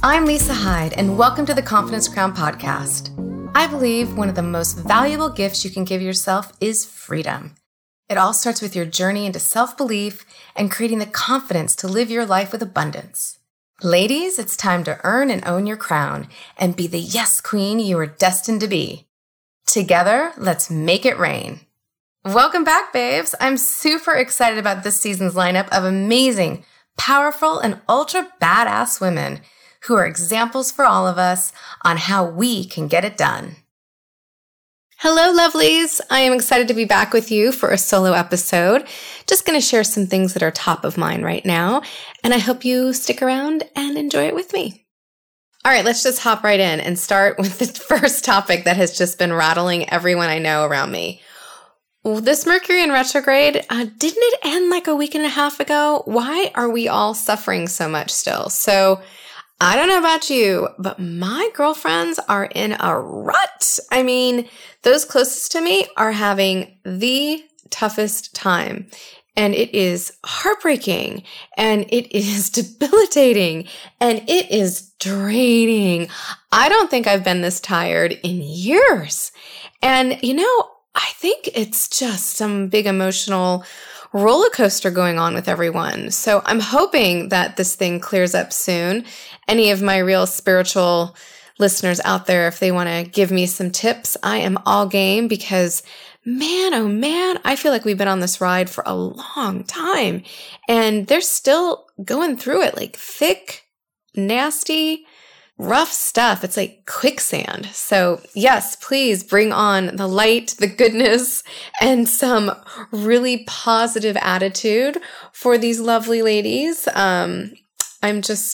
I'm Lisa Hyde, and welcome to the Confidence Crown podcast. I believe one of the most valuable gifts you can give yourself is freedom. It all starts with your journey into self-belief and creating the confidence to live your life with abundance. Ladies, it's time to earn and own your crown and be the yes queen you are destined to be. Together, let's make it rain. Welcome back, babes. I'm super excited about this season's lineup of amazing, powerful, and ultra badass women who are examples for all of us on how we can get it done. Hello, lovelies. I am excited to be back with you for a solo episode. Just going to share some things that are top of mind right now, and I hope you stick around and enjoy it with me. All right, let's just hop right in and start with the first topic that has just been rattling everyone I know around me. This Mercury in retrograde, didn't it end like a week and a half ago? Why are we all suffering so much still? So I don't know about you, but my girlfriends are in a rut. I mean, those closest to me are having the toughest time, and it is heartbreaking, and it is debilitating, and it is draining. I don't think I've been this tired in years. And, I think it's just some big emotional roller coaster going on with everyone. So I'm hoping that this thing clears up soon. Any of my real spiritual listeners out there, if they want to give me some tips, I am all game because man, oh man, I feel like we've been on this ride for a long time and they're still going through it like thick, nasty, rough stuff. It's like quicksand. So yes, please bring on the light, the goodness, and some really positive attitude for these lovely ladies. I'm just